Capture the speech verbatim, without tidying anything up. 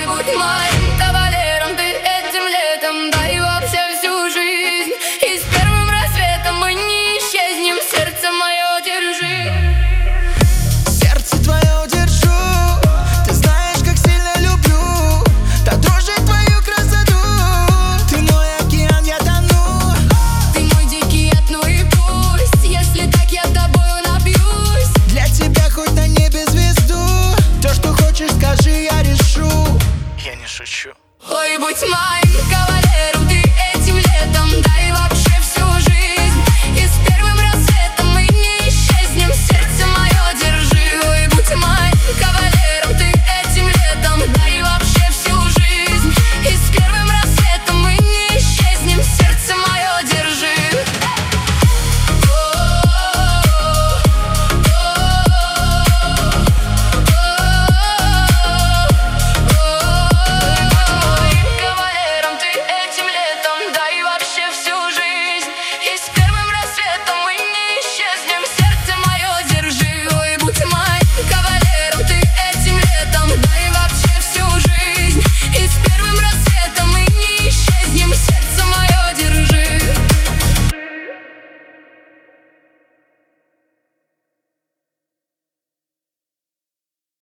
будь моим кавалером ты этим летом, да и вообще всю жизнь. И с первым рассветом мы не исчезнем, сердце мое держи. Сердце твое держу, ты знаешь, как сильно люблю. Да дружит твою красоту, ты мой океан, я тону. Ты мой дикий ад, ну и пусть, если так я тобою напьюсь. Для тебя хоть на небе звезду, все, что хочешь, скажи, я решу. Я не шучу. Ой, будь моим кавалером.